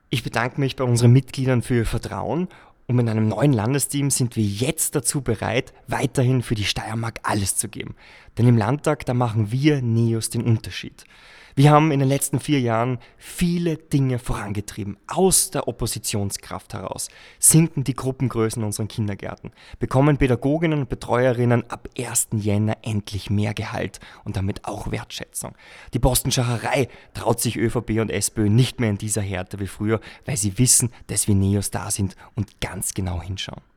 Ich bedanke mich bei unseren Mitgliedern für ihr Vertrauen und mit einem neuen Landesteam sind wir jetzt dazu bereit, weiterhin für die Steiermark alles zu geben. Denn im Landtag, da machen wir NEOS den Unterschied. Wir haben in den letzten 4 Jahren viele Dinge vorangetrieben. Aus der Oppositionskraft heraus sinken die Gruppengrößen in unseren Kindergärten, bekommen Pädagoginnen und Betreuerinnen ab 1. Jänner endlich mehr Gehalt und damit auch Wertschätzung. Die Postenschacherei traut sich ÖVP und SPÖ nicht mehr in dieser Härte wie früher, weil sie wissen, dass wir NEOS da sind und ganz genau hinschauen.